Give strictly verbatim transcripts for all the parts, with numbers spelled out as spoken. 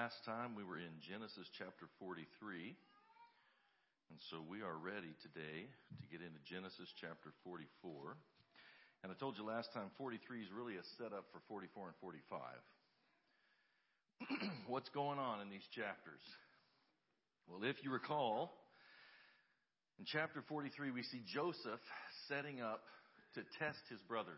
last time we were in Genesis chapter forty-three. And so we are ready today to get into Genesis chapter forty-four. And I told you last time forty-three is really a setup for forty-four and forty-five. What's going on in these chapters? Well, if you recall, in chapter forty-three we see Joseph setting up to test his brothers.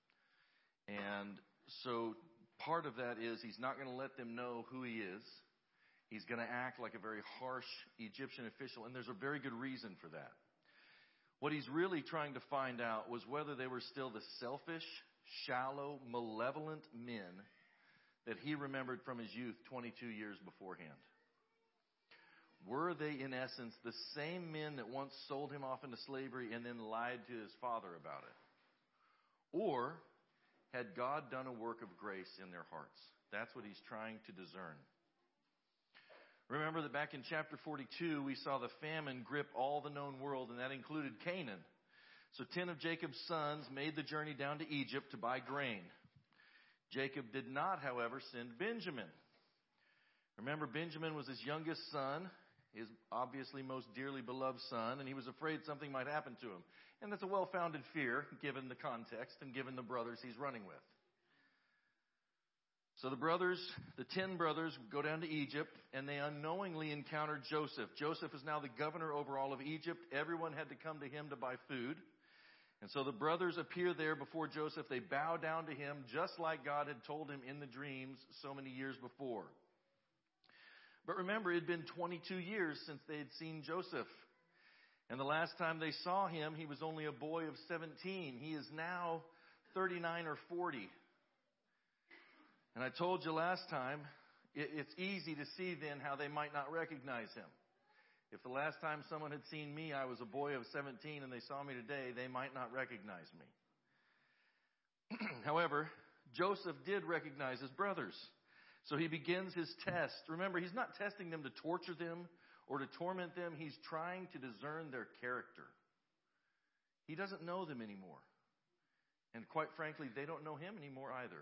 And so part of that is he's not going to let them know who he is. He's going to act like a very harsh Egyptian official, and there's a very good reason for that. What he's really trying to find out was whether they were still the selfish, shallow, malevolent men that he remembered from his youth twenty-two years beforehand. Were they, in essence, the same men that once sold him off into slavery and then lied to his father about it? Or had God done a work of grace in their hearts? That's what he's trying to discern. Remember that back in chapter forty-two, we saw the famine grip all the known world, and that included Canaan. So ten of Jacob's sons made the journey down to Egypt to buy grain. Jacob did not, however, send Benjamin. Remember, Benjamin was his youngest son, his obviously most dearly beloved son, and he was afraid something might happen to him. And that's a well-founded fear, given the context and given the brothers he's running with. So the brothers, the ten brothers, go down to Egypt, and they unknowingly encounter Joseph. Joseph is now the governor over all of Egypt. Everyone had to come to him to buy food. And so the brothers appear there before Joseph. They bow down to him, just like God had told him in the dreams so many years before. But remember, it had been twenty-two years since they had seen Joseph. And the last time they saw him, he was only a boy of seventeen. He is now thirty-nine or forty. And I told you last time, it's easy to see then how they might not recognize him. If the last time someone had seen me, I was a boy of seventeen, and they saw me today, they might not recognize me. However, Joseph did recognize his brothers. So he begins his test. Remember, he's not testing them to torture them or to torment them. He's trying to discern their character. He doesn't know them anymore. And quite frankly, they don't know him anymore either.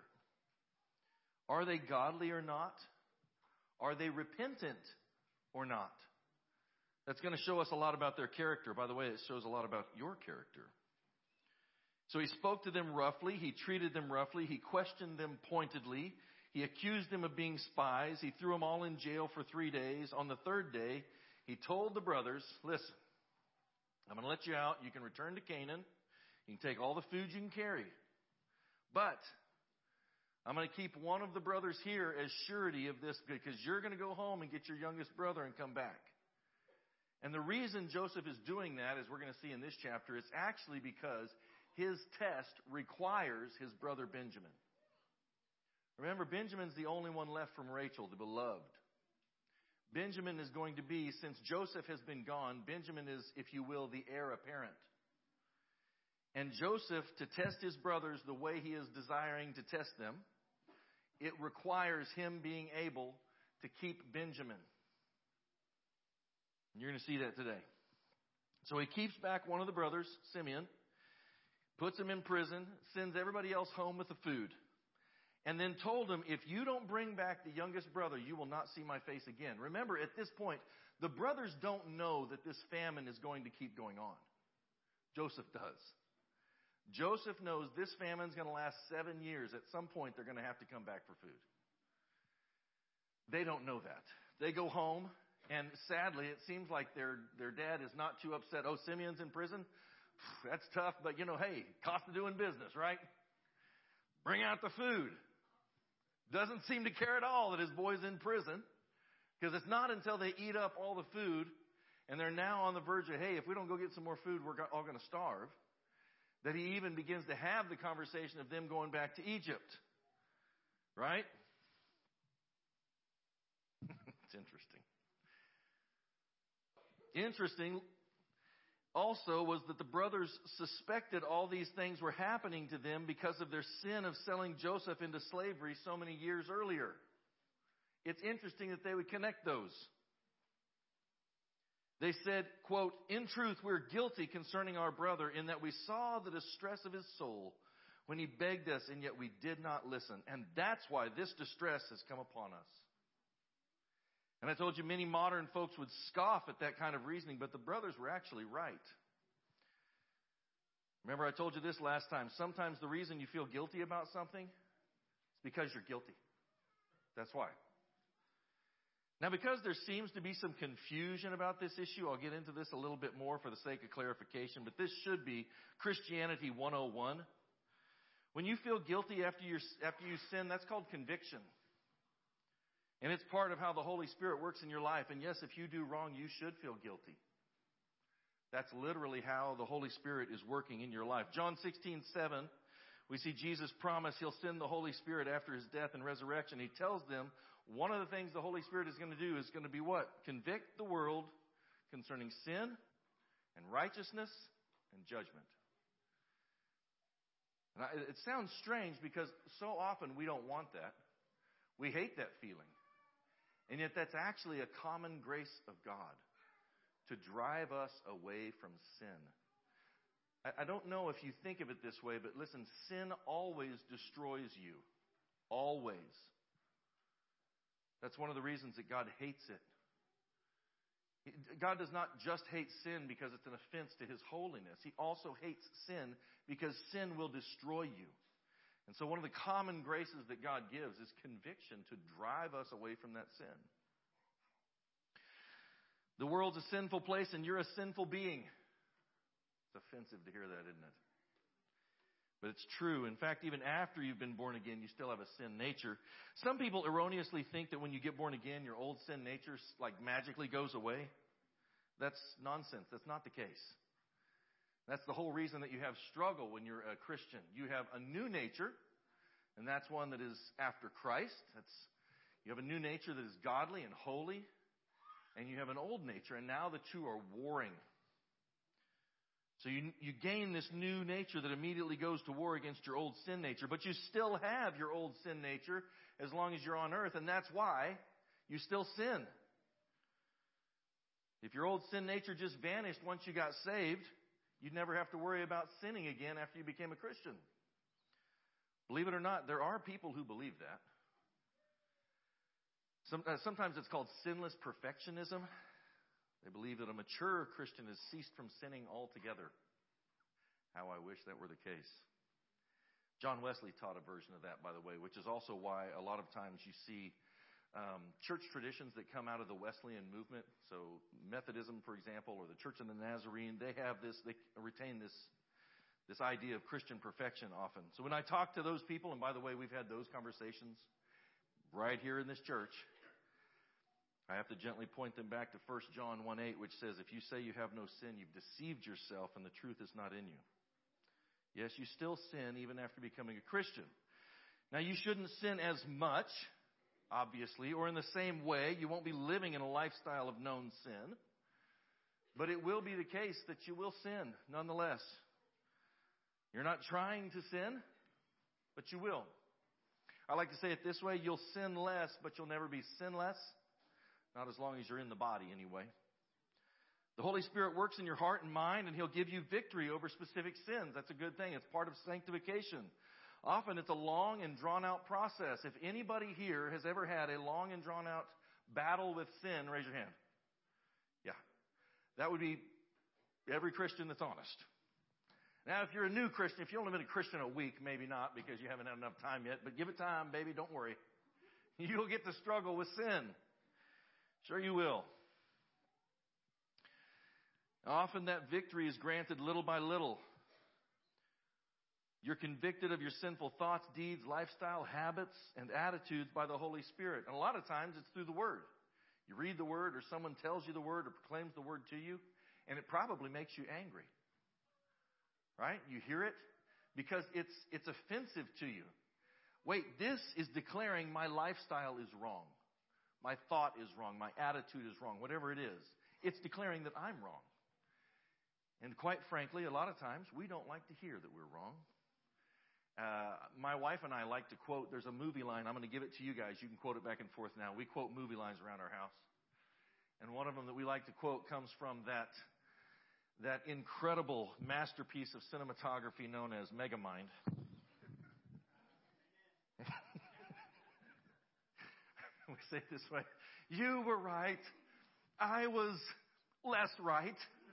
Are they godly or not? Are they repentant or not? That's going to show us a lot about their character. By the way, it shows a lot about your character. So he spoke to them roughly. He treated them roughly. He questioned them pointedly. He accused them of being spies. He threw them all in jail for three days. On the third day, he told the brothers, listen, I'm going to let you out. You can return to Canaan. You can take all the food you can carry. But I'm going to keep one of the brothers here as surety of this, because you're going to go home and get your youngest brother and come back. And the reason Joseph is doing that, as we're going to see in this chapter, is actually because his test requires his brother Benjamin. Remember, Benjamin's the only one left from Rachel, the beloved. Benjamin is going to be, since Joseph has been gone, Benjamin is, if you will, the heir apparent. And Joseph, to test his brothers the way he is desiring to test them, it requires him being able to keep Benjamin. And you're going to see that today. So he keeps back one of the brothers, Simeon, puts him in prison, sends everybody else home with the food. And then told him, if you don't bring back the youngest brother, you will not see my face again. Remember, at this point, the brothers don't know that this famine is going to keep going on. Joseph does. Joseph knows this famine is going to last seven years. At some point, they're going to have to come back for food. They don't know that. They go home, and sadly, it seems like their, their dad is not too upset. Oh, Simeon's in prison? That's tough, but, you know, hey, cost of doing business, right? Bring out the food. Doesn't seem to care at all that his boy's in prison, because it's not until they eat up all the food and they're now on the verge of, hey, if we don't go get some more food, we're all going to starve, that he even begins to have the conversation of them going back to Egypt. Right? It's interesting. Interesting also was that the brothers suspected all these things were happening to them because of their sin of selling Joseph into slavery so many years earlier. It's interesting that they would connect those. They said, quote, in truth, we're guilty concerning our brother in that we saw the distress of his soul when he begged us, and yet we did not listen. And that's why this distress has come upon us. And I told you many modern folks would scoff at that kind of reasoning, but the brothers were actually right. Remember, I told you this last time. Sometimes the reason you feel guilty about something is because you're guilty. That's why. Now, because there seems to be some confusion about this issue, I'll get into this a little bit more for the sake of clarification, but this should be Christianity one oh one. When you feel guilty after you after you sin, that's called conviction. And it's part of how the Holy Spirit works in your life. And yes, if you do wrong, you should feel guilty. That's literally how the Holy Spirit is working in your life. John sixteen seven, we see Jesus promise He'll send the Holy Spirit after His death and resurrection. He tells them one of the things the Holy Spirit is going to do is going to be what? Convict the world concerning sin and righteousness and judgment. And I, it sounds strange because so often we don't want that. We hate that feeling. And yet that's actually a common grace of God to drive us away from sin. I, I don't know if you think of it this way, but listen, sin always destroys you. Always. That's one of the reasons that God hates it. God does not just hate sin because it's an offense to His holiness. He also hates sin because sin will destroy you. And so one of the common graces that God gives is conviction to drive us away from that sin. The world's a sinful place and you're a sinful being. It's offensive to hear that, isn't it? But it's true. In fact, even after you've been born again, you still have a sin nature. Some people erroneously think that when you get born again, your old sin nature like magically goes away. That's nonsense. That's not the case. That's the whole reason that you have struggle when you're a Christian. You have a new nature, and that's one that is after Christ. That's you have a new nature that is godly and holy, and you have an old nature, and now the two are warring. So you, you gain this new nature that immediately goes to war against your old sin nature. But you still have your old sin nature as long as you're on earth. And that's why you still sin. If your old sin nature just vanished once you got saved, you'd never have to worry about sinning again after you became a Christian. Believe it or not, there are people who believe that. Some, uh, sometimes it's called sinless perfectionism. They believe that a mature Christian has ceased from sinning altogether. How I wish that were the case. John Wesley taught a version of that, by the way, which is also why a lot of times you see um, church traditions that come out of the Wesleyan movement. So Methodism, for example, or the Church of the Nazarene, they have this, they retain this, this idea of Christian perfection often. So when I talk to those people, and by the way, we've had those conversations right here in this church, I have to gently point them back to First John one eight, which says, if you say you have no sin, you've deceived yourself and the truth is not in you. Yes, you still sin even after becoming a Christian. Now, you shouldn't sin as much, obviously, or in the same way. You won't be living in a lifestyle of known sin. But it will be the case that you will sin nonetheless. You're not trying to sin, but you will. I like to say it this way, you'll sin less, but you'll never be sinless. Not as long as you're in the body, anyway. The Holy Spirit works in your heart and mind, and He'll give you victory over specific sins. That's a good thing. It's part of sanctification. Often it's a long and drawn-out process. If anybody here has ever had a long and drawn-out battle with sin, raise your hand. Yeah. That would be every Christian that's honest. Now, if you're a new Christian, if you've only been a Christian a week, maybe not, because you haven't had enough time yet. But give it time, baby. Don't worry. You'll get to struggle with sin. Sure you will. Often that victory is granted little by little. You're convicted of your sinful thoughts, deeds, lifestyle, habits, and attitudes by the Holy Spirit. And a lot of times it's through the Word. You read the Word, or someone tells you the Word or proclaims the Word to you, and it probably makes you angry. Right? You hear it because it's it's offensive to you. Wait, this is declaring my lifestyle is wrong. My thought is wrong. My attitude is wrong. Whatever it is, it's declaring that I'm wrong. And quite frankly, a lot of times we don't like to hear that we're wrong. Uh, my wife and I like to quote, there's a movie line. I'm going to give it to you guys. You can quote it back and forth now. We quote movie lines around our house. And one of them that we like to quote comes from that, that incredible masterpiece of cinematography known as Megamind. We say it this way. You were right. I was less right.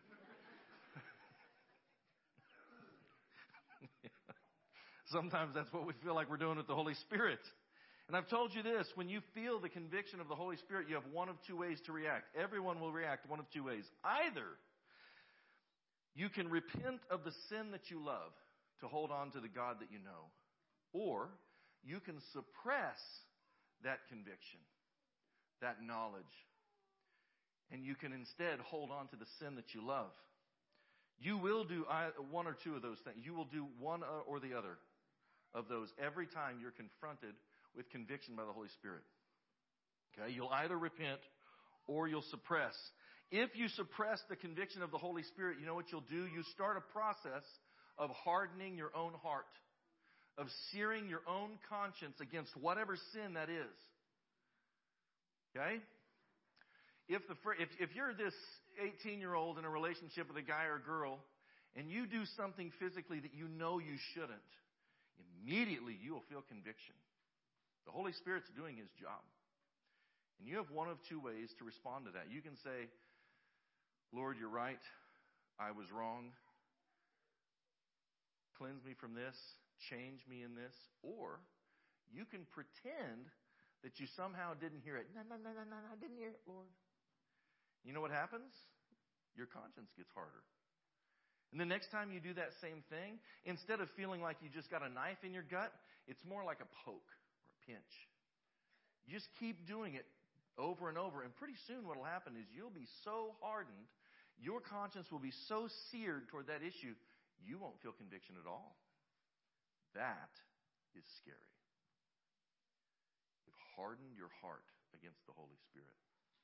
Sometimes that's what we feel like we're doing with the Holy Spirit. And I've told you this, when you feel the conviction of the Holy Spirit, you have one of two ways to react. Everyone will react one of two ways. Either you can repent of the sin that you love to hold on to the God that you know, or you can suppress that conviction, that knowledge, and you can instead hold on to the sin that you love. You will do one or two of those things. You will do one or the other of those every time you're confronted with conviction by the Holy Spirit. Okay, you'll either repent or you'll suppress. If you suppress the conviction of the Holy Spirit, you know what you'll do? You start a process of hardening your own heart, of searing your own conscience against whatever sin that is. Okay? If the if if you're this eighteen-year-old in a relationship with a guy or a girl, and you do something physically that you know you shouldn't, immediately you will feel conviction. The Holy Spirit's doing His job. And you have one of two ways to respond to that. You can say, Lord, you're right. I was wrong. Cleanse me from this. Change me in this. Or you can pretend that you somehow didn't hear it. No, no, no, no, no, I didn't hear it, Lord. You know what happens? Your conscience gets harder. And the next time you do that same thing, instead of feeling like you just got a knife in your gut, it's more like a poke or a pinch. You just keep doing it over and over, and pretty soon what will happen is you'll be so hardened, your conscience will be so seared toward that issue, you won't feel conviction at all. That is scary. You've hardened your heart against the Holy Spirit.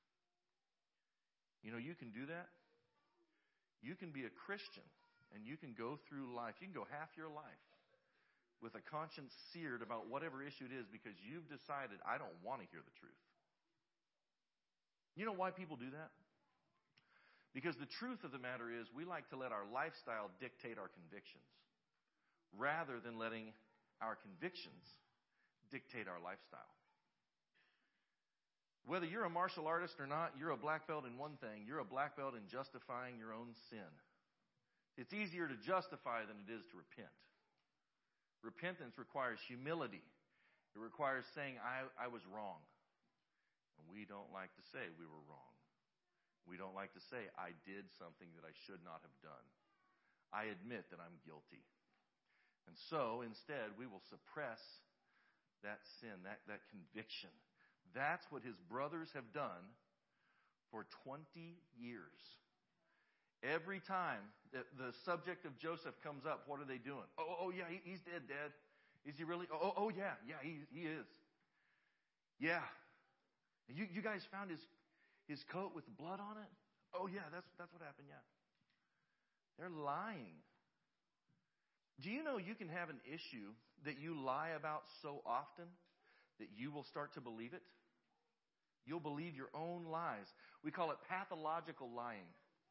You know, you can do that. You can be a Christian, and you can go through life. You can go half your life with a conscience seared about whatever issue it is because you've decided, I don't want to hear the truth. You know why people do that? Because the truth of the matter is we like to let our lifestyle dictate our convictions rather than letting our convictions dictate our lifestyle. Whether you're a martial artist or not, you're a black belt in one thing. You're a black belt in justifying your own sin. It's easier to justify than it is to repent. Repentance requires humility. It requires saying, I, I was wrong. And we don't like to say we were wrong. We don't like to say, I did something that I should not have done. I admit that I'm guilty. And so, instead, we will suppress that sin, that, that conviction. That's what his brothers have done for twenty years. Every time the, the subject of Joseph comes up, what are they doing? Oh, oh yeah, he, he's dead, Dad. Is he really? Oh, oh yeah, yeah, he, he is. Yeah. You, you guys found his, his coat with blood on it? Oh yeah, that's, that's what happened, yeah. They're lying. Do you know you can have an issue that you lie about so often that you will start to believe it? You'll believe your own lies. We call it pathological lying.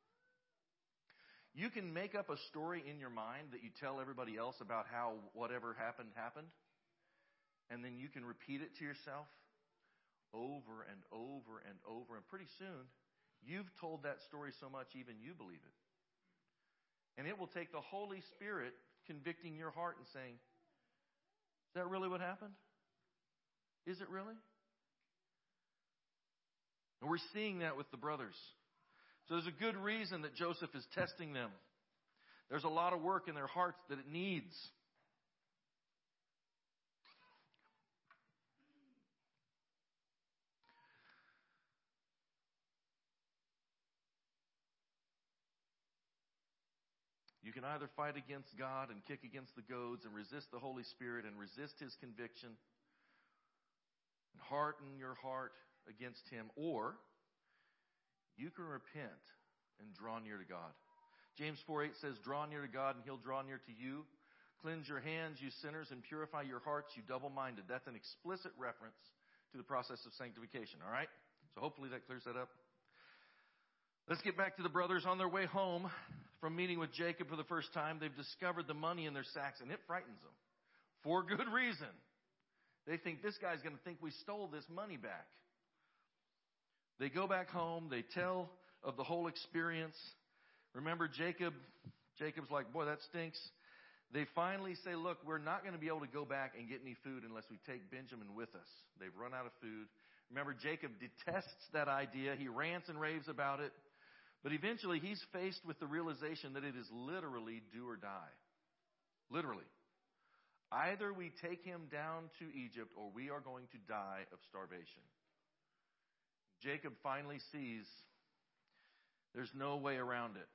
You can make up a story in your mind that you tell everybody else about how whatever happened, happened. And then you can repeat it to yourself over and over and over. And pretty soon, you've told that story so much even you believe it. And it will take the Holy Spirit convicting your heart and saying, is that really what happened? Is it really? And we're seeing that with the brothers. So there's a good reason that Joseph is testing them. There's a lot of work in their hearts that it needs. You can either fight against God and kick against the goads and resist the Holy Spirit and resist His conviction and harden your heart against Him, or you can repent and draw near to God. James four eight says, draw near to God and He'll draw near to you. Cleanse your hands, you sinners, and purify your hearts, you double-minded. That's an explicit reference to the process of sanctification, all right? So hopefully that clears that up. Let's get back to the brothers on their way home from meeting with Jacob for the first time. They've discovered the money in their sacks, and it frightens them for good reason. They think this guy's going to think we stole this money back. They go back home. They tell of the whole experience. Remember Jacob? Jacob's like, boy, that stinks. They finally say, look, we're not going to be able to go back and get any food unless we take Benjamin with us. They've run out of food. Remember, Jacob detests that idea. He rants and raves about it. But eventually he's faced with the realization that it is literally do or die. Literally. Either we take him down to Egypt or we are going to die of starvation. Jacob finally sees there's no way around it.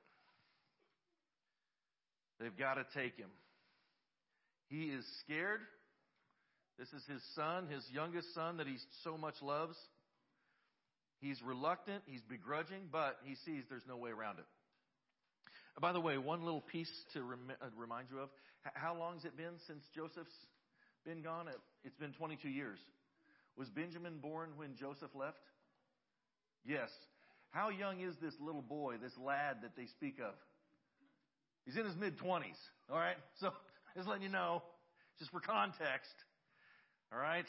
They've got to take him. He is scared. This is his son, his youngest son that he so much loves. He's reluctant, he's begrudging, but he sees there's no way around it. By the way, one little piece to rem- uh, remind you of. H- how long has it been since Joseph's been gone? It's been twenty-two years. Was Benjamin born when Joseph left? Yes. How young is this little boy, this lad that they speak of? He's in his mid-twenties, all right? So just letting you know, just for context, all right?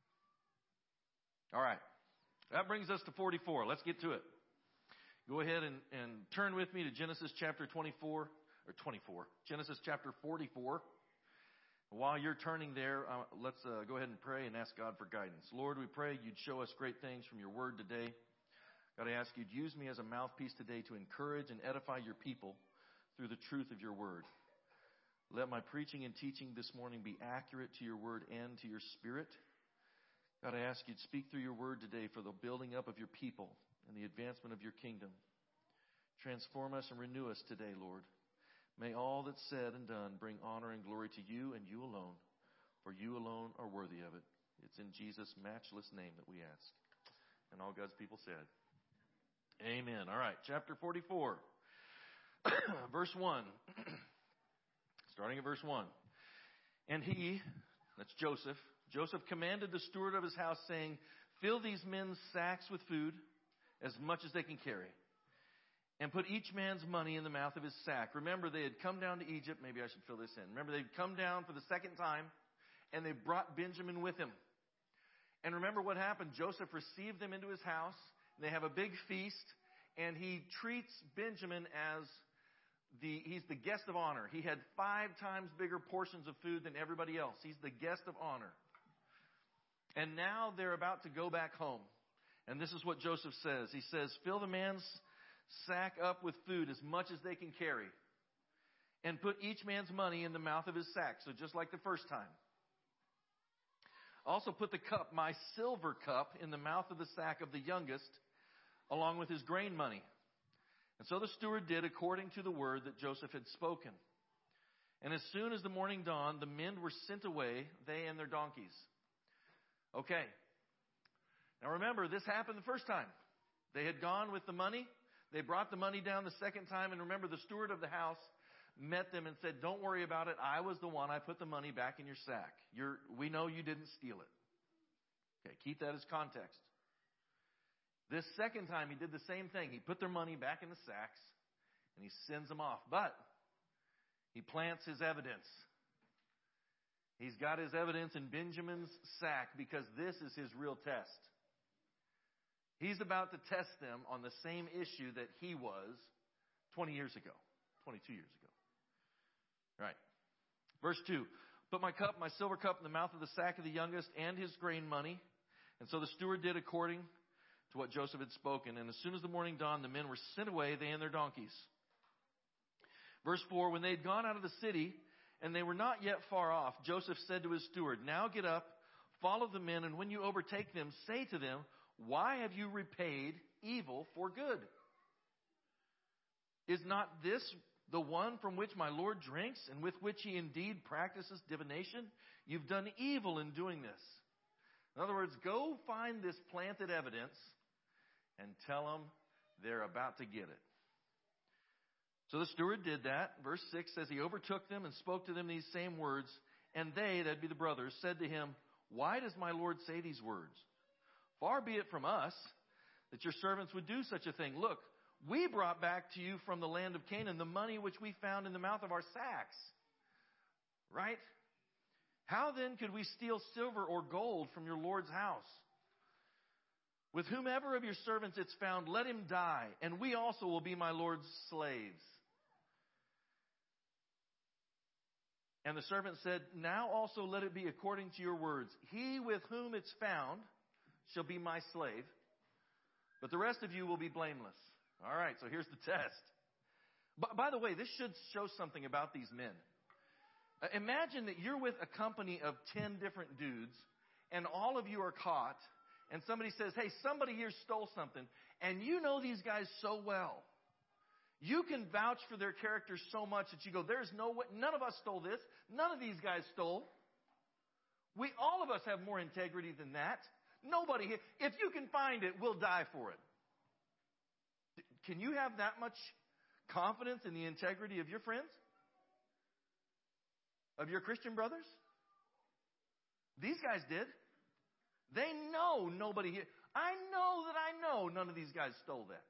All right. That brings us to forty-four. Let's get to it. Go ahead and, and turn with me to Genesis chapter twenty-four, or twenty-four, Genesis chapter forty-four. While you're turning there, uh, let's uh, go ahead and pray and ask God for guidance. Lord, we pray you'd show us great things from your word today. God, I ask you'd use me as a mouthpiece today to encourage and edify your people through the truth of your word. Let my preaching and teaching this morning be accurate to your word and to your spirit. God, I ask you'd speak through your word today for the building up of your people and the advancement of your kingdom. Transform us and renew us today, Lord. May all that's said and done bring honor and glory to you and you alone, for you alone are worthy of it. It's in Jesus' matchless name that we ask. And all God's people said, amen. All right, chapter forty-four, verse one. Starting at verse one. And he, that's Joseph, Joseph commanded the steward of his house, saying, fill these men's sacks with food, as much as they can carry, and put each man's money in the mouth of his sack. Remember, they had come down to Egypt. Maybe I should fill this in. Remember, they'd come down for the second time, and they brought Benjamin with him. And remember what happened. Joseph received them into his house, and they have a big feast, and he treats Benjamin as the, he's the guest of honor. He had five times bigger portions of food than everybody else. He's the guest of honor. And now they're about to go back home. And this is what Joseph says. He says, fill the man's sack up with food as much as they can carry, and put each man's money in the mouth of his sack. So just like the first time. Also put the cup, my silver cup, in the mouth of the sack of the youngest, along with his grain money. And so the steward did according to the word that Joseph had spoken. And as soon as the morning dawned, the men were sent away, they and their donkeys. Okay. Now remember, this happened the first time. They had gone with the money. They brought the money down the second time. And remember, the steward of the house met them and said, don't worry about it. I was the one. I put the money back in your sack. You're, we know you didn't steal it. Okay, keep that as context. This second time, he did the same thing. He put their money back in the sacks, and he sends them off. But he plants his evidence. He's got his evidence in Benjamin's sack because this is his real test. He's about to test them on the same issue that he was twenty years ago, twenty-two years ago. Right. Verse two. Put my cup, my silver cup, in the mouth of the sack of the youngest and his grain money. And so the steward did according to what Joseph had spoken. And as soon as the morning dawned, the men were sent away, they and their donkeys. Verse four. When they had gone out of the city, and they were not yet far off, Joseph said to his steward, now get up, follow the men, and when you overtake them, say to them, why have you repaid evil for good? Is not this the one from which my Lord drinks, and with which he indeed practices divination? You've done evil in doing this. In other words, go find this planted evidence and tell them they're about to get it. So the steward did that. Verse six says, he overtook them and spoke to them these same words. And they, that'd be the brothers, said to him, why does my Lord say these words? Far be it from us that your servants would do such a thing. Look, we brought back to you from the land of Canaan the money which we found in the mouth of our sacks. Right? How then could we steal silver or gold from your Lord's house? With whomever of your servants it's found, let him die, and we also will be my Lord's slaves. And the servant said, now also let it be according to your words. He with whom it's found shall be my slave, but the rest of you will be blameless. All right, so here's the test. By, by the way, this should show something about these men. Uh, imagine that you're with a company of ten different dudes, and all of you are caught, and somebody says, hey, somebody here stole something, and you know these guys so well. You can vouch for their characters so much that you go, there's no way, none of us stole this. None of these guys stole. We, all of us have more integrity than that. Nobody here. If you can find it, we'll die for it. Can you have that much confidence in the integrity of your friends? Of your Christian brothers? These guys did. They know nobody here. I know that I know none of these guys stole that.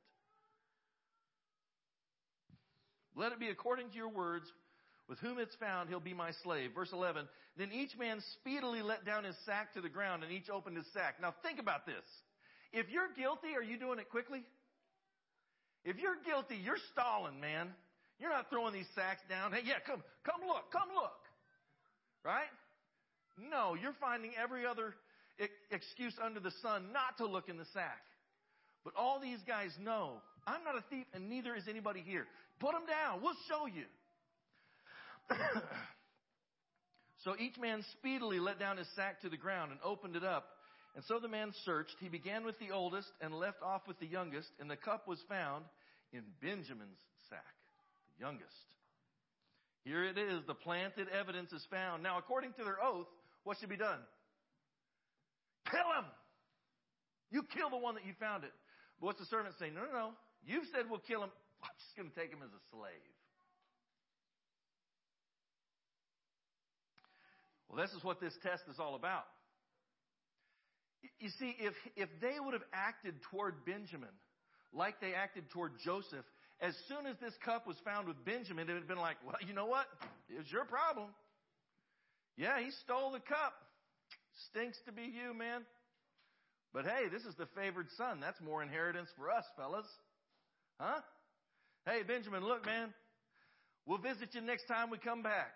Let it be according to your words. With whom it's found, he'll be my slave. Verse eleven, then each man speedily let down his sack to the ground, and each opened his sack. Now think about this. If you're guilty, are you doing it quickly? If you're guilty, you're stalling, man. You're not throwing these sacks down. Hey, yeah, come, come look, come look. Right? No, you're finding every other excuse under the sun not to look in the sack. But all these guys know, I'm not a thief and neither is anybody here. Put them down. We'll show you. So each man speedily let down his sack to the ground and opened it up. And so the man searched. He began with the oldest and left off with the youngest. And the cup was found in Benjamin's sack, the youngest. Here it is. The planted evidence is found. Now, according to their oath, what should be done? Kill him. You kill the one that you found it. But what's the servant saying? No, no, no. You've said we'll kill him. I'm just going to take him as a slave. Well, this is what this test is all about. You see, if, if they would have acted toward Benjamin like they acted toward Joseph, as soon as this cup was found with Benjamin, it would have been like, well, you know what? It was your problem. Yeah, he stole the cup. Stinks to be you, man. But hey, this is the favored son. That's more inheritance for us, fellas. Huh? Hey, Benjamin, look, man. We'll visit you next time we come back.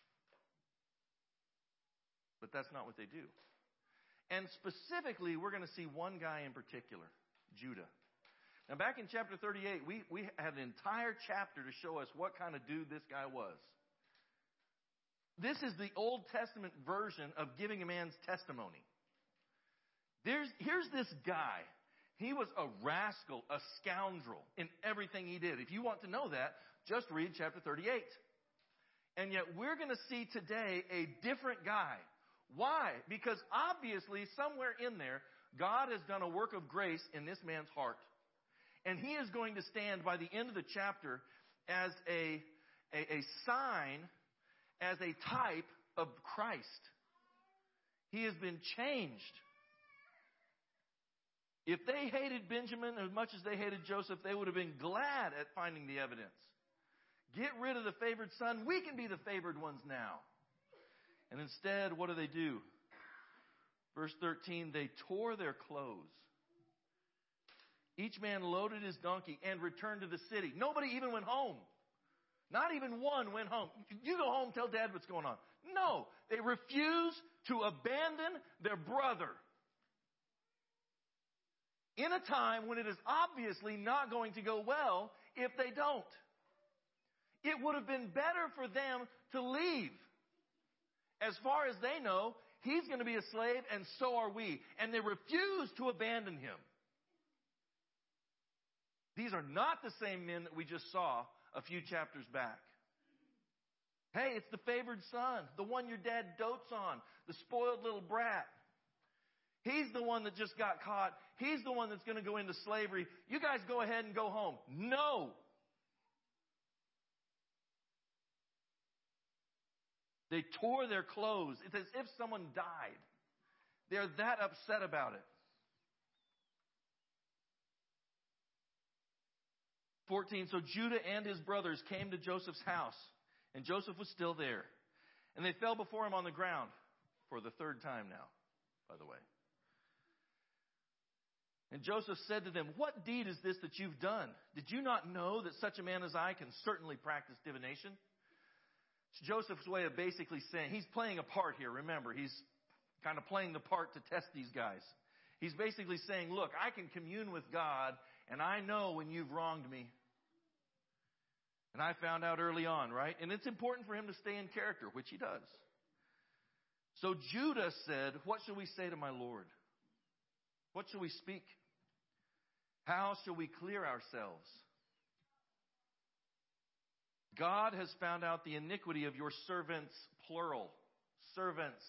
But that's not what they do. And specifically, we're going to see one guy in particular, Judah. Now, back in chapter thirty-eight, we, we had an entire chapter to show us what kind of dude this guy was. This is the Old Testament version of giving a man's testimony. There's, here's this guy. He was a rascal, a scoundrel in everything he did. If you want to know that, just read chapter thirty-eight. And yet we're going to see today a different guy. Why? Because obviously somewhere in there, God has done a work of grace in this man's heart. And he is going to stand by the end of the chapter as a, a, a sign, as a type of Christ. He has been changed. If they hated Benjamin as much as they hated Joseph, they would have been glad at finding the evidence. Get rid of the favored son. We can be the favored ones now. And instead, what do they do? Verse thirteen, they tore their clothes. Each man loaded his donkey and returned to the city. Nobody even went home. Not even one went home. You go home, tell Dad what's going on. No, they refused to abandon their brother. In a time when it is obviously not going to go well if they don't. It would have been better for them to leave. As far as they know, he's going to be a slave and so are we. And they refuse to abandon him. These are not the same men that we just saw a few chapters back. Hey, it's the favored son, the one your dad dotes on, the spoiled little brat. He's the one that just got caught. He's the one that's going to go into slavery. You guys go ahead and go home. No. They tore their clothes. It's as if someone died. They're that upset about it. fourteen, so Judah and his brothers came to Joseph's house, and Joseph was still there. And they fell before him on the ground for the third time now, by the way. And Joseph said to them, what deed is this that you've done? Did you not know that such a man as I can certainly practice divination? It's Joseph's way of basically saying, he's playing a part here. Remember, he's kind of playing the part to test these guys. He's basically saying, look, I can commune with God, and I know when you've wronged me. And I found out early on, right? And it's important for him to stay in character, which he does. So Judah said, what shall we say to my Lord? What shall we speak? How shall we clear ourselves? God has found out the iniquity of your servants, plural, servants.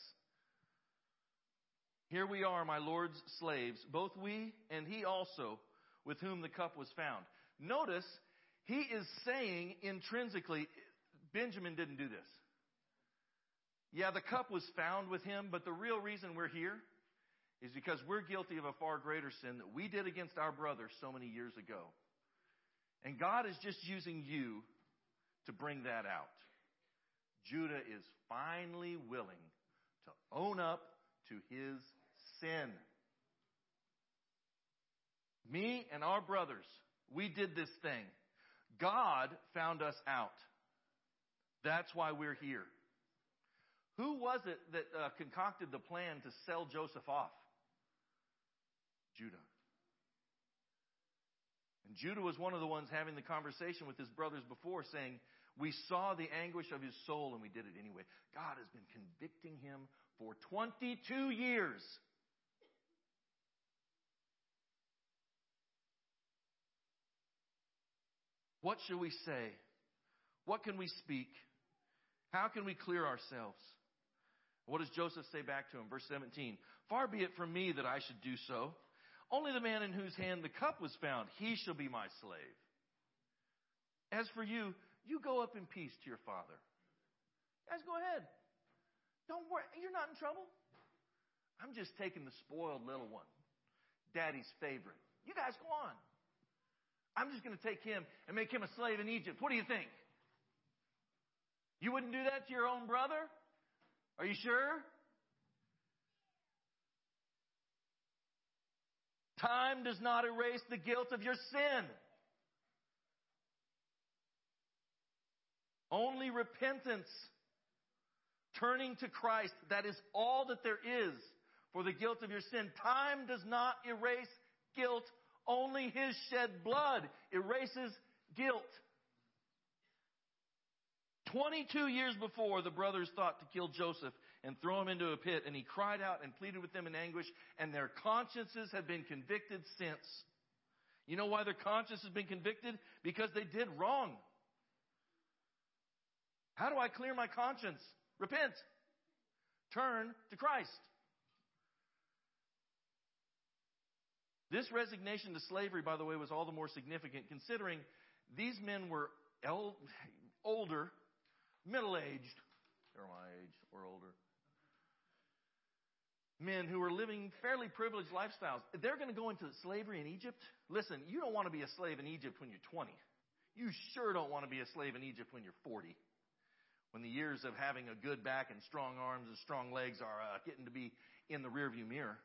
Here we are, my Lord's slaves, both we and he also, with whom the cup was found. Notice, he is saying intrinsically, Benjamin didn't do this. Yeah, the cup was found with him, but the real reason we're here is because we're guilty of a far greater sin that we did against our brother so many years ago. And God is just using you to bring that out. Judah is finally willing to own up to his sin. Me and our brothers, we did this thing. God found us out. That's why we're here. Who was it that uh, concocted the plan to sell Joseph off? Judah. And Judah was one of the ones having the conversation with his brothers before, saying, we saw the anguish of his soul and we did it anyway. God has been convicting him for twenty-two years. What shall we say? What can we speak? How can we clear ourselves? What does Joseph say back to him? Verse seventeen. Far be it from me that I should do so. Only the man in whose hand the cup was found, he shall be my slave. As for you, you go up in peace to your father. Guys, go ahead. Don't worry. You're not in trouble. I'm just taking the spoiled little one. Daddy's favorite. You guys go on. I'm just going to take him and make him a slave in Egypt. What do you think? You wouldn't do that to your own brother? Are you sure? Time does not erase the guilt of your sin. Only repentance, turning to Christ, that is all that there is for the guilt of your sin. Time does not erase guilt. Only his shed blood erases guilt. Twenty-two years before, the brothers thought to kill Joseph and throw him into a pit, and he cried out and pleaded with them in anguish, and their consciences have been convicted since. You know why their conscience has been convicted? Because they did wrong. How do I clear my conscience? Repent. Turn to Christ. This resignation to slavery, by the way, was all the more significant considering these men were el- older, middle-aged, they're my age or older, men who were living fairly privileged lifestyles. They're going to go into slavery in Egypt. Listen, you don't want to be a slave in Egypt when you're twenty. You sure don't want to be a slave in Egypt when you're forty. When the years of having a good back and strong arms and strong legs are uh, getting to be in the rearview mirror.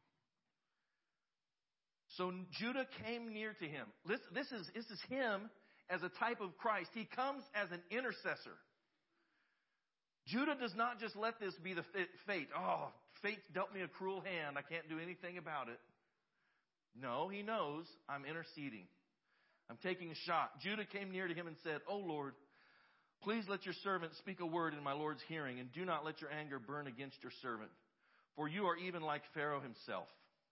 So Judah came near to him. This, this is, this is him as a type of Christ. He comes as an intercessor. Judah does not just let this be the fate. Oh, fate dealt me a cruel hand. I can't do anything about it. No, he knows I'm interceding. I'm taking a shot. Judah came near to him and said, "O Lord, please let your servant speak a word in my Lord's hearing, and do not let your anger burn against your servant, for you are even like Pharaoh himself."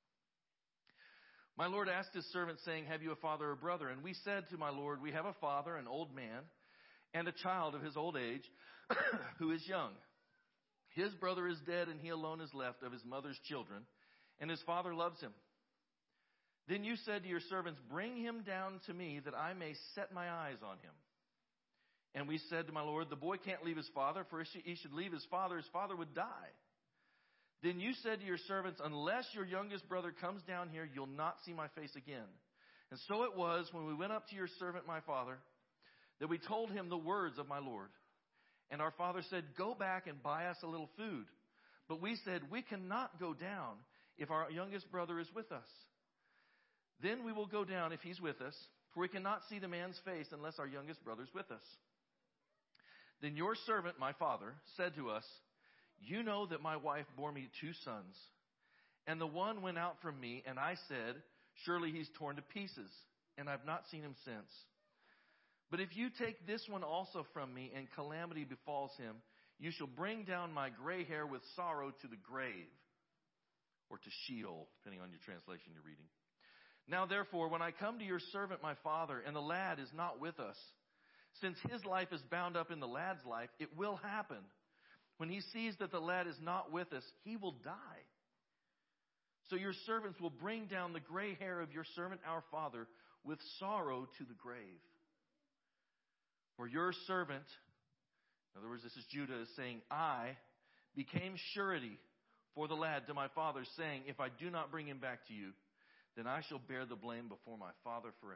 My Lord asked his servant, saying, "Have you a father or brother?" And we said to my Lord, "We have a father, an old man, and a child of his old age, who is young. His brother is dead, and he alone is left of his mother's children, and his father loves him." Then you said to your servants, "Bring him down to me, that I may set my eyes on him." And we said to my Lord, "The boy can't leave his father, for if he should leave his father, his father would die." Then you said to your servants, "Unless your youngest brother comes down here, you'll not see my face again." And so it was, when we went up to your servant, my father, that we told him the words of my Lord. And our father said, "Go back and buy us a little food." But we said, "We cannot go down if our youngest brother is with us." Then we will go down if he's with us, for we cannot see the man's face unless our youngest brother's with us. Then your servant, my father, said to us, you know that my wife bore me two sons, and the one went out from me, and I said, surely he's torn to pieces, and I've not seen him since. But if you take this one also from me, and calamity befalls him, you shall bring down my gray hair with sorrow to the grave, or to Sheol, depending on your translation you're reading. Now therefore, when I come to your servant my father, and the lad is not with us, since his life is bound up in the lad's life, it will happen. When he sees that the lad is not with us, he will die. So your servants will bring down the gray hair of your servant our father with sorrow to the grave. For your servant, in other words, this is Judah, is saying, I became surety for the lad to my father, saying, if I do not bring him back to you, then I shall bear the blame before my father forever.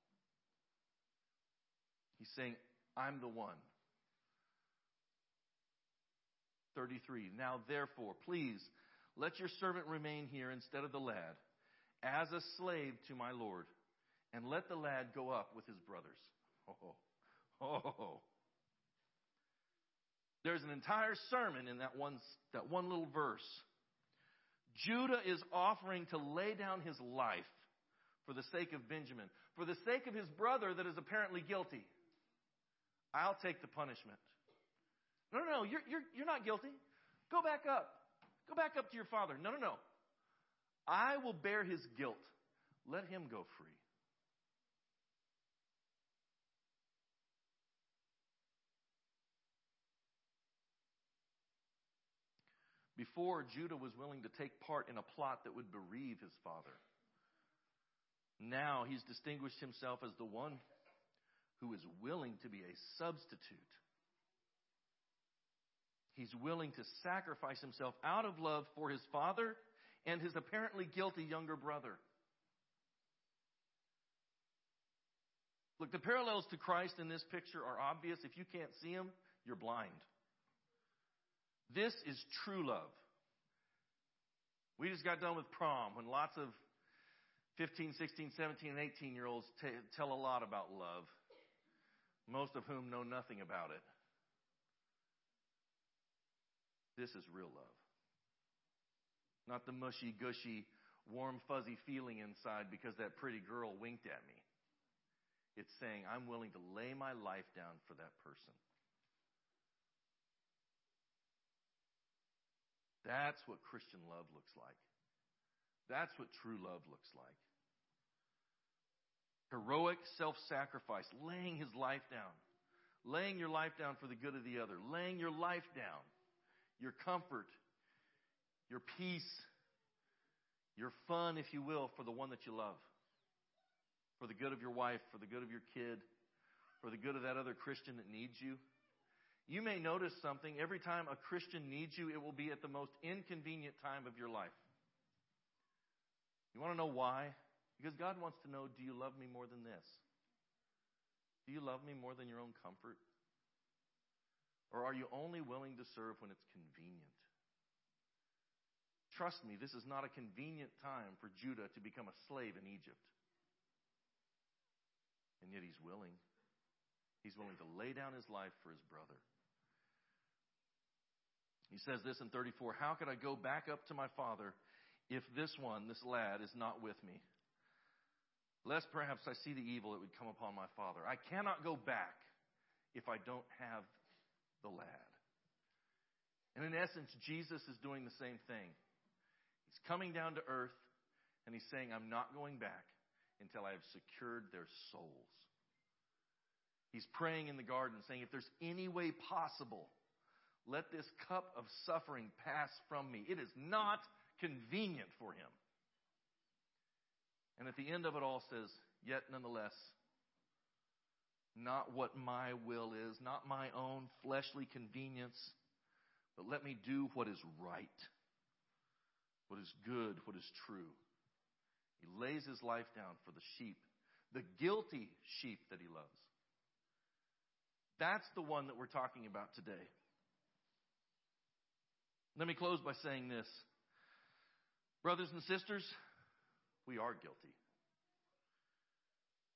He's saying, I'm the one. thirty-three. Now therefore, please, let your servant remain here instead of the lad, as a slave to my Lord, and let the lad go up with his brothers. Oh, oh, oh. There's an entire sermon in that one, that one little verse. Judah is offering to lay down his life for the sake of Benjamin, for the sake of his brother that is apparently guilty. I'll take the punishment. No, no, no, you're, you're, you're not guilty. Go back up. Go back up to your father. No, no, no. I will bear his guilt. Let him go free. Before, Judah was willing to take part in a plot that would bereave his father. Now he's distinguished himself as the one who is willing to be a substitute. He's willing to sacrifice himself out of love for his father and his apparently guilty younger brother. Look, the parallels to Christ in this picture are obvious. If you can't see them, you're blind. This is true love. We just got done with prom when lots of fifteen, sixteen, seventeen, and eighteen-year-olds t- tell a lot about love, most of whom know nothing about it. This is real love. Not the mushy, gushy, warm, fuzzy feeling inside because that pretty girl winked at me. It's saying, I'm willing to lay my life down for that person. That's what Christian love looks like. That's what true love looks like. Heroic self-sacrifice, laying his life down. Laying your life down for the good of the other. Laying your life down. Your comfort, your peace, your fun, if you will, for the one that you love. For the good of your wife, for the good of your kid, for the good of that other Christian that needs you. You may notice something. Every time a Christian needs you, it will be at the most inconvenient time of your life. You want to know why? Because God wants to know, do you love me more than this? Do you love me more than your own comfort? Or are you only willing to serve when it's convenient? Trust me, this is not a convenient time for Judah to become a slave in Egypt. And yet he's willing. He's willing to lay down his life for his brother. He says this in thirty-four, how could I go back up to my father if this one, this lad, is not with me? Lest perhaps I see the evil that would come upon my father. I cannot go back if I don't have the lad. And in essence, Jesus is doing the same thing. He's coming down to earth, and he's saying, I'm not going back until I have secured their souls. He's praying in the garden, saying, if there's any way possible, let this cup of suffering pass from me. It is not convenient for him. And at the end of it all says, yet nonetheless, not what my will is, not my own fleshly convenience, but let me do what is right, what is good, what is true. He lays his life down for the sheep, the guilty sheep that he loves. That's the one that we're talking about today. Let me close by saying this. Brothers and sisters, we are guilty.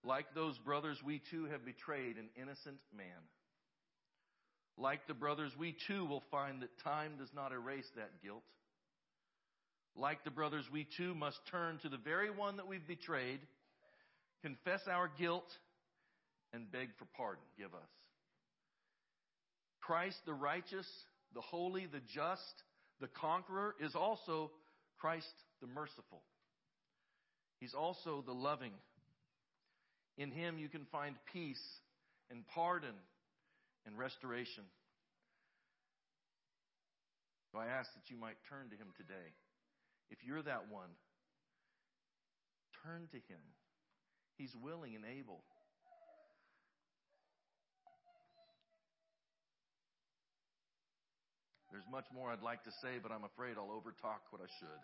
Like those brothers, we too have betrayed an innocent man. Like the brothers, we too will find that time does not erase that guilt. Like the brothers, we too must turn to the very one that we've betrayed, confess our guilt, and beg for pardon. Give us. Christ the righteous, the holy, the just, the conqueror is also Christ the merciful. He's also the loving. In Him you can find peace and pardon and restoration. So I ask that you might turn to Him today. If you're that one, turn to Him. He's willing and able. There's much more I'd like to say, but I'm afraid I'll overtalk what I should.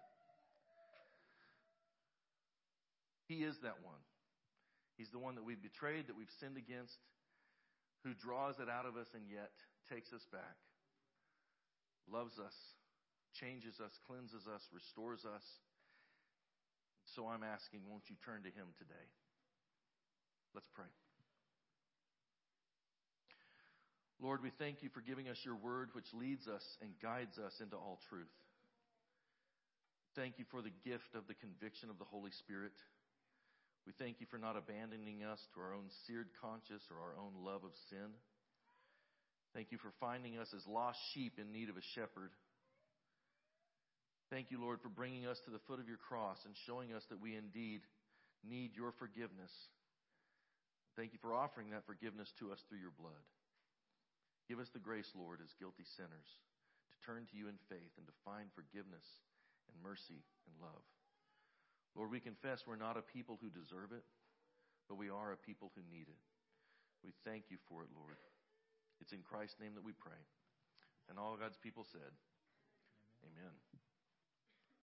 He is that one. He's the one that we've betrayed, that we've sinned against, who draws it out of us and yet takes us back, loves us, changes us, cleanses us, restores us. So I'm asking, won't you turn to Him today? Let's pray. Lord, we thank You for giving us Your word, which leads us and guides us into all truth. Thank You for the gift of the conviction of the Holy Spirit. We thank You for not abandoning us to our own seared conscience or our own love of sin. Thank You for finding us as lost sheep in need of a shepherd. Thank You, Lord, for bringing us to the foot of Your cross and showing us that we indeed need Your forgiveness. Thank You for offering that forgiveness to us through Your blood. Give us the grace, Lord, as guilty sinners, to turn to You in faith and to find forgiveness and mercy and love. Lord, we confess we're not a people who deserve it, but we are a people who need it. We thank You for it, Lord. It's in Christ's name that we pray. And all God's people said, Amen. Amen.